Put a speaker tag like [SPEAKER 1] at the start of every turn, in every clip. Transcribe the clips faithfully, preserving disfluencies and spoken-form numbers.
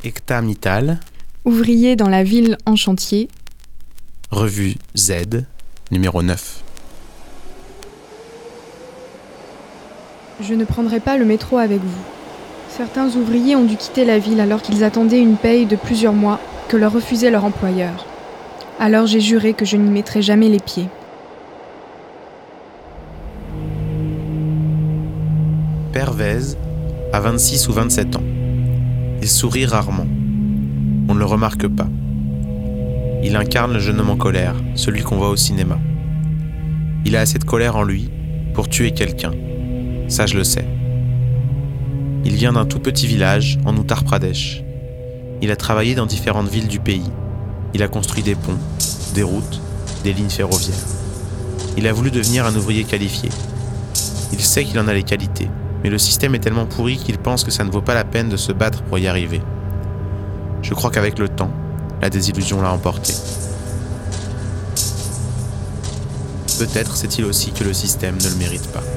[SPEAKER 1] Ekta Mittal,
[SPEAKER 2] ouvrier dans la ville en chantier.
[SPEAKER 1] Revue Z, numéro neuf.
[SPEAKER 2] Je ne prendrai pas le métro avec vous. Certains ouvriers ont dû quitter la ville alors qu'ils attendaient une paye de plusieurs mois que leur refusait leur employeur. Alors j'ai juré que je n'y mettrais jamais les pieds.
[SPEAKER 1] Pervez a vingt-six ou vingt-sept ans. Il sourit rarement. On ne le remarque pas. Il incarne le jeune homme en colère, celui qu'on voit au cinéma. Il a assez de colère en lui pour tuer quelqu'un. Ça, je le sais. Il vient d'un tout petit village en Uttar Pradesh. Il a travaillé dans différentes villes du pays. Il a construit des ponts, des routes, des lignes ferroviaires. Il a voulu devenir un ouvrier qualifié. Il sait qu'il en a les qualités, mais le système est tellement pourri qu'il pense que ça ne vaut pas la peine de se battre pour y arriver. Je crois qu'avec le temps, la désillusion l'a emporté. Peut-être sait-il aussi que le système ne le mérite pas.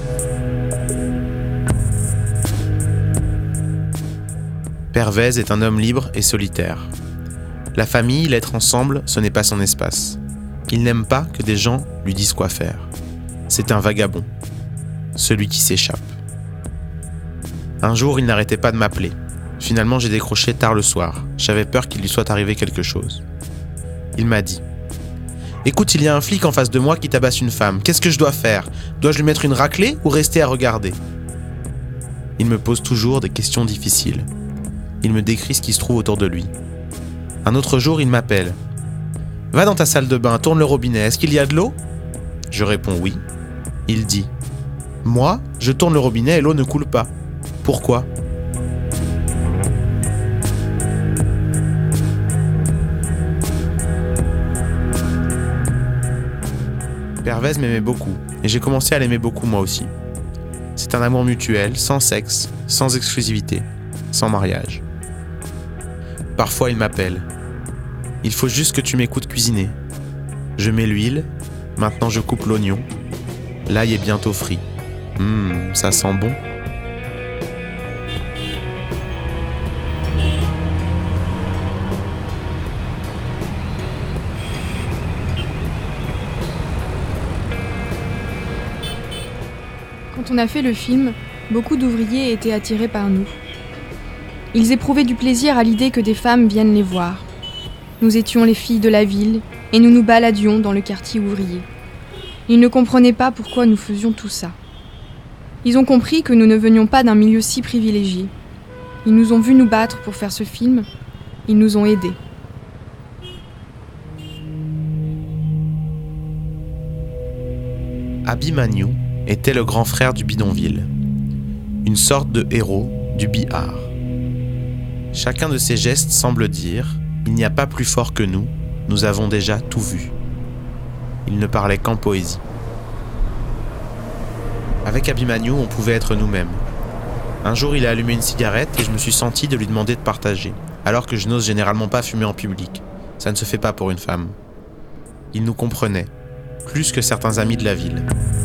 [SPEAKER 1] Pervez est un homme libre et solitaire. La famille, l'être ensemble, ce n'est pas son espace. Il n'aime pas que des gens lui disent quoi faire. C'est un vagabond, celui qui s'échappe. Un jour, il n'arrêtait pas de m'appeler. Finalement, j'ai décroché tard le soir. J'avais peur qu'il lui soit arrivé quelque chose. Il m'a dit « Écoute, il y a un flic en face de moi qui tabasse une femme. Qu'est-ce que je dois faire? Dois-je lui mettre une raclée ou rester à regarder ?» Il me pose toujours des questions difficiles. Il me décrit ce qui se trouve autour de lui. Un autre jour, il m'appelle. « Va dans ta salle de bain, tourne le robinet. Est-ce qu'il y a de l'eau ?» Je réponds « Oui ». Il dit « Moi, je tourne le robinet et l'eau ne coule pas. Pourquoi ?» Pervez m'aimait beaucoup, et j'ai commencé à l'aimer beaucoup moi aussi. C'est un amour mutuel, sans sexe, sans exclusivité, sans mariage. Parfois il m'appelle. Il faut juste que tu m'écoutes cuisiner. Je mets l'huile, maintenant je coupe l'oignon. L'ail est bientôt frit. Hum, ça sent bon.
[SPEAKER 2] Quand on a fait le film, beaucoup d'ouvriers étaient attirés par nous. Ils éprouvaient du plaisir à l'idée que des femmes viennent les voir. Nous étions les filles de la ville et nous nous baladions dans le quartier ouvrier. Ils ne comprenaient pas pourquoi nous faisions tout ça. Ils ont compris que nous ne venions pas d'un milieu si privilégié. Ils nous ont vus nous battre pour faire ce film. Ils nous ont aidés.
[SPEAKER 1] Abhimanyu était le grand frère du bidonville, une sorte de héros du Bihar. Chacun de ses gestes semble dire « Il n'y a pas plus fort que nous, nous avons déjà tout vu ». Il ne parlait qu'en poésie. Avec Abhimanyu, on pouvait être nous-mêmes. Un jour, il a allumé une cigarette et je me suis senti de lui demander de partager, alors que je n'ose généralement pas fumer en public. Ça ne se fait pas pour une femme. Il nous comprenait, plus que certains amis de la ville.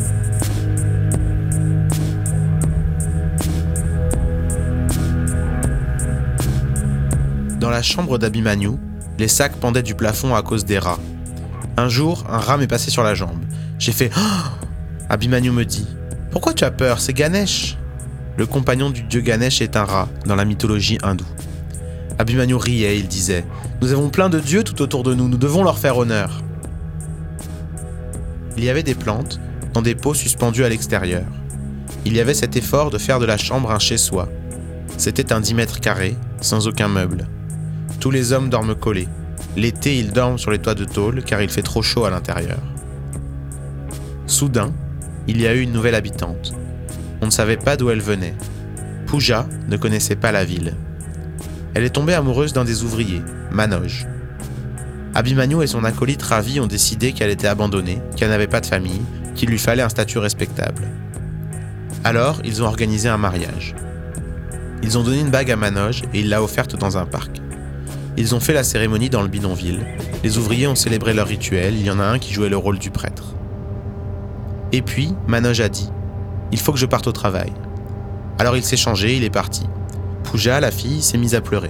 [SPEAKER 1] Dans la chambre d'Abhimanyu, les sacs pendaient du plafond à cause des rats. Un jour, un rat m'est passé sur la jambe. J'ai fait oh !» Abhimanyu me dit « Pourquoi tu as peur? C'est Ganesh !» Le compagnon du dieu Ganesh est un rat dans la mythologie hindoue. Abhimanyu riait, il disait « Nous avons plein de dieux tout autour de nous, nous devons leur faire honneur. » Il y avait des plantes dans des pots suspendus à l'extérieur. Il y avait cet effort de faire de la chambre un chez-soi. C'était un dix mètres carrés, sans aucun meuble. Tous les hommes dorment collés. L'été, ils dorment sur les toits de tôle car il fait trop chaud à l'intérieur. Soudain, il y a eu une nouvelle habitante. On ne savait pas d'où elle venait. Pooja ne connaissait pas la ville. Elle est tombée amoureuse d'un des ouvriers, Manoj. Abhimanyu et son acolyte ravi ont décidé qu'elle était abandonnée, qu'elle n'avait pas de famille, qu'il lui fallait un statut respectable. Alors, ils ont organisé un mariage. Ils ont donné une bague à Manoj et il l'a offerte dans un parc. Ils ont fait la cérémonie dans le bidonville. Les ouvriers ont célébré leur rituel, il y en a un qui jouait le rôle du prêtre. Et puis, Manoj a dit « Il faut que je parte au travail ». Alors il s'est changé, il est parti. Pooja, la fille, s'est mise à pleurer.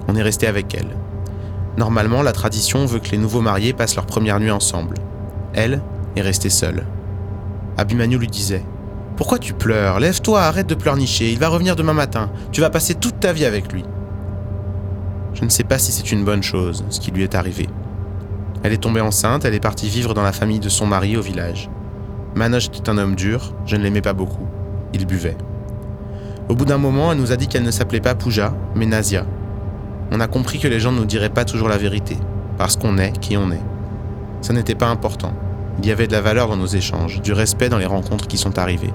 [SPEAKER 1] On est resté avec elle. Normalement, la tradition veut que les nouveaux mariés passent leur première nuit ensemble. Elle est restée seule. Abhimanyu lui disait « Pourquoi tu pleures ? Lève-toi, arrête de pleurnicher, il va revenir demain matin. Tu vas passer toute ta vie avec lui. » Je ne sais pas si c'est une bonne chose, ce qui lui est arrivé. Elle est tombée enceinte, elle est partie vivre dans la famille de son mari au village. Manoj était un homme dur, je ne l'aimais pas beaucoup. Il buvait. Au bout d'un moment, elle nous a dit qu'elle ne s'appelait pas Pooja, mais Nazia. On a compris que les gens ne nous diraient pas toujours la vérité, parce qu'on est qui on est. Ça n'était pas important. Il y avait de la valeur dans nos échanges, du respect dans les rencontres qui sont arrivées.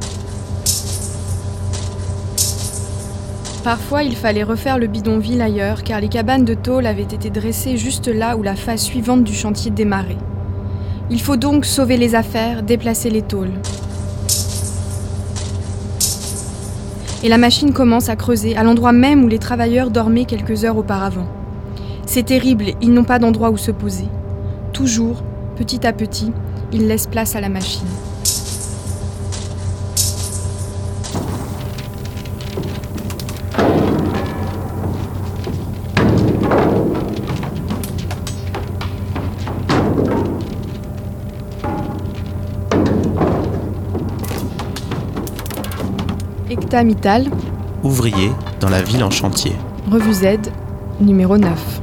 [SPEAKER 2] Parfois, il fallait refaire le bidonville ailleurs, car les cabanes de tôle avaient été dressées juste là où la phase suivante du chantier démarrait. Il faut donc sauver les affaires, déplacer les tôles. Et la machine commence à creuser, à l'endroit même où les travailleurs dormaient quelques heures auparavant. C'est terrible, ils n'ont pas d'endroit où se poser. Toujours, petit à petit, ils laissent place à la machine. Ekta Mittal,
[SPEAKER 1] Ouvrier dans la ville en chantier.
[SPEAKER 2] Revue Z, numéro neuf.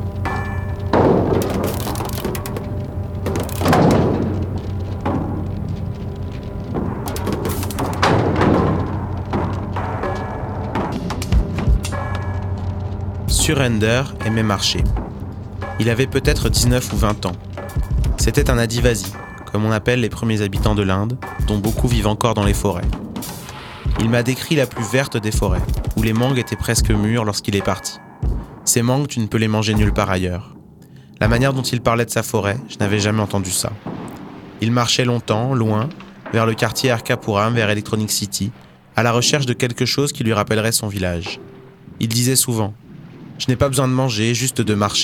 [SPEAKER 1] Surender aimait marcher. Il avait peut-être dix-neuf ou vingt ans. C'était un Adivasi, comme on appelle les premiers habitants de l'Inde, dont beaucoup vivent encore dans les forêts. Il m'a décrit la plus verte des forêts, où les mangues étaient presque mûres lorsqu'il est parti. Ces mangues, tu ne peux les manger nulle part ailleurs. La manière dont il parlait de sa forêt, je n'avais jamais entendu ça. Il marchait longtemps, loin, vers le quartier Arkapuram, vers Electronic City, à la recherche de quelque chose qui lui rappellerait son village. Il disait souvent « Je n'ai pas besoin de manger, juste de marcher ».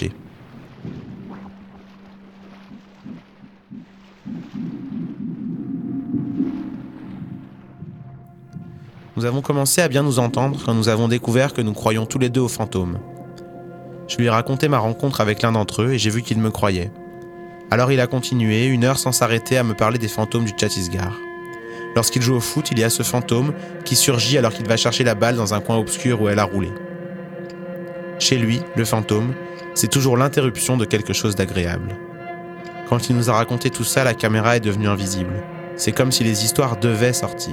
[SPEAKER 1] Nous avons commencé à bien nous entendre quand nous avons découvert que nous croyions tous les deux aux fantômes. Je lui ai raconté ma rencontre avec l'un d'entre eux et j'ai vu qu'il me croyait. Alors il a continué, une heure sans s'arrêter, à me parler des fantômes du Chhattisgarh. Lorsqu'il joue au foot, il y a ce fantôme qui surgit alors qu'il va chercher la balle dans un coin obscur où elle a roulé. Chez lui, le fantôme, c'est toujours l'interruption de quelque chose d'agréable. Quand il nous a raconté tout ça, la caméra est devenue invisible. C'est comme si les histoires devaient sortir.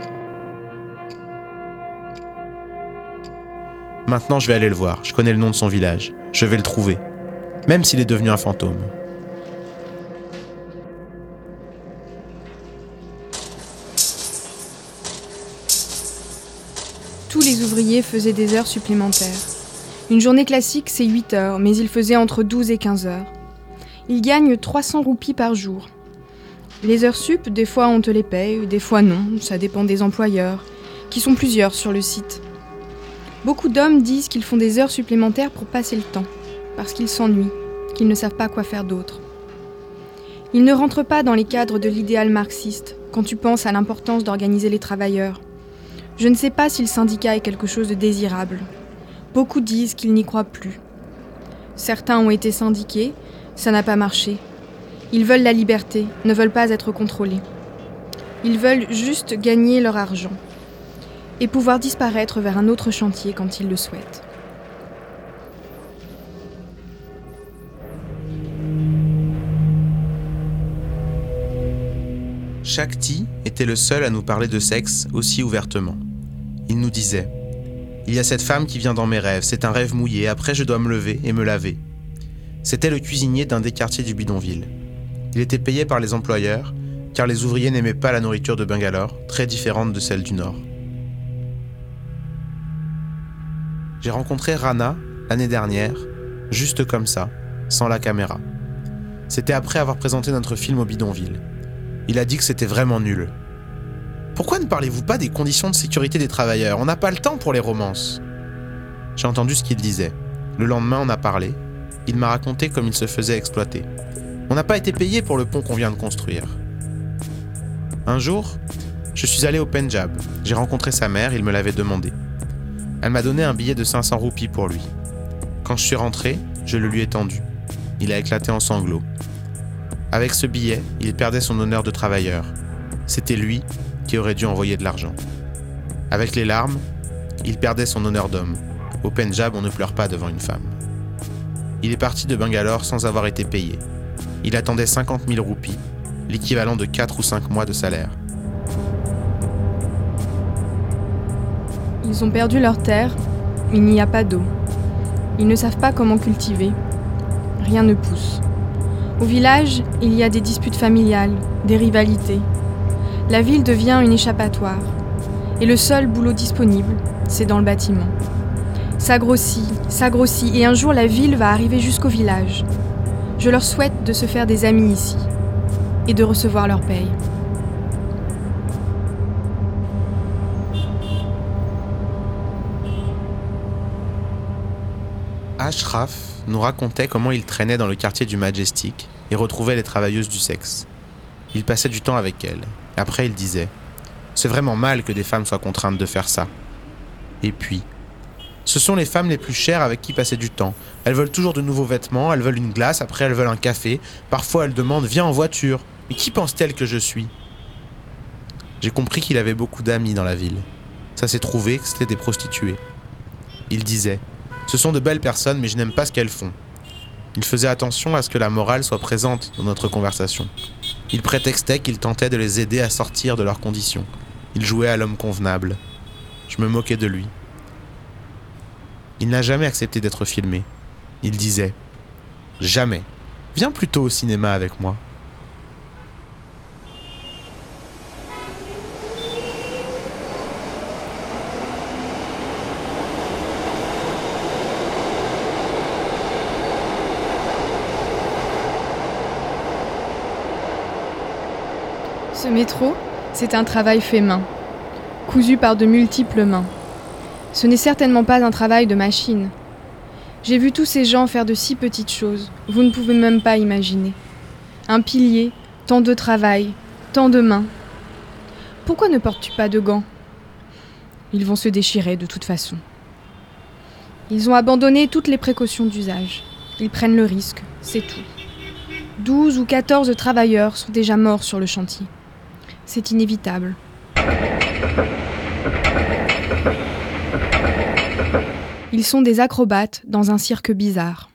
[SPEAKER 1] Maintenant, je vais aller le voir. Je connais le nom de son village. Je vais le trouver. Même s'il est devenu un fantôme.
[SPEAKER 2] Tous les ouvriers faisaient des heures supplémentaires. Une journée classique, c'est huit heures, mais ils faisaient entre douze et quinze heures. Ils gagnent trois cents roupies par jour. Les heures sup, des fois on te les paye, des fois non, ça dépend des employeurs, qui sont plusieurs sur le site. Beaucoup d'hommes disent qu'ils font des heures supplémentaires pour passer le temps, parce qu'ils s'ennuient, qu'ils ne savent pas quoi faire d'autre. Ils ne rentrent pas dans les cadres de l'idéal marxiste, quand tu penses à l'importance d'organiser les travailleurs. Je ne sais pas si le syndicat est quelque chose de désirable. Beaucoup disent qu'ils n'y croient plus. Certains ont été syndiqués, ça n'a pas marché. Ils veulent la liberté, ne veulent pas être contrôlés. Ils veulent juste gagner leur argent et pouvoir disparaître vers un autre chantier quand ils le souhaitent.
[SPEAKER 1] Shakti était le seul à nous parler de sexe aussi ouvertement. Il nous disait « Il y a cette femme qui vient dans mes rêves, c'est un rêve mouillé, après je dois me lever et me laver. » C'était le cuisinier d'un des quartiers du bidonville. Il était payé par les employeurs, car les ouvriers n'aimaient pas la nourriture de Bangalore, très différente de celle du Nord. J'ai rencontré Rana l'année dernière, juste comme ça, sans la caméra. C'était après avoir présenté notre film au bidonville. Il a dit que c'était vraiment nul. Pourquoi ne parlez-vous pas des conditions de sécurité des travailleurs ? On n'a pas le temps pour les romances. J'ai entendu ce qu'il disait. Le lendemain, on a parlé. Il m'a raconté comme il se faisait exploiter. On n'a pas été payé pour le pont qu'on vient de construire. Un jour, je suis allé au Pendjab. J'ai rencontré sa mère, il me l'avait demandé. Elle m'a donné un billet de cinq cents roupies pour lui. Quand je suis rentré, je le lui ai tendu. Il a éclaté en sanglots. Avec ce billet, il perdait son honneur de travailleur. C'était lui qui aurait dû envoyer de l'argent. Avec les larmes, il perdait son honneur d'homme. Au Pendjab, on ne pleure pas devant une femme. Il est parti de Bangalore sans avoir été payé. Il attendait cinquante mille roupies, l'équivalent de quatre ou cinq mois de salaire.
[SPEAKER 2] Ils ont perdu leur terre, il n'y a pas d'eau. Ils ne savent pas comment cultiver. Rien ne pousse. Au village, il y a des disputes familiales, des rivalités. La ville devient une échappatoire. Et le seul boulot disponible, c'est dans le bâtiment. Ça grossit, ça grossit, et un jour la ville va arriver jusqu'au village. Je leur souhaite de se faire des amis ici et de recevoir leur paye.
[SPEAKER 1] Ashraf nous racontait comment il traînait dans le quartier du Majestic et retrouvait les travailleuses du sexe. Il passait du temps avec elles. Après, il disait « C'est vraiment mal que des femmes soient contraintes de faire ça. » Et puis, ce sont les femmes les plus chères avec qui passer du temps. Elles veulent toujours de nouveaux vêtements, elles veulent une glace, après elles veulent un café. Parfois, elles demandent « Viens en voiture. » Mais qui pense-t-elle que je suis ? J'ai compris qu'il avait beaucoup d'amis dans la ville. Ça s'est trouvé que c'était des prostituées. Il disait « Ce sont de belles personnes, mais je n'aime pas ce qu'elles font. » Il faisait attention à ce que la morale soit présente dans notre conversation. Il prétextait qu'il tentait de les aider à sortir de leurs conditions. Il jouait à l'homme convenable. Je me moquais de lui. Il n'a jamais accepté d'être filmé. Il disait « Jamais. Viens plutôt au cinéma avec moi. »
[SPEAKER 2] Ce métro, c'est un travail fait main, cousu par de multiples mains. Ce n'est certainement pas un travail de machine. J'ai vu tous ces gens faire de si petites choses, vous ne pouvez même pas imaginer. Un pilier, tant de travail, tant de mains. Pourquoi ne portes-tu pas de gants ? Ils vont se déchirer de toute façon. Ils ont abandonné toutes les précautions d'usage. Ils prennent le risque, c'est tout. Douze ou quatorze travailleurs sont déjà morts sur le chantier. C'est inévitable. Ils sont des acrobates dans un cirque bizarre.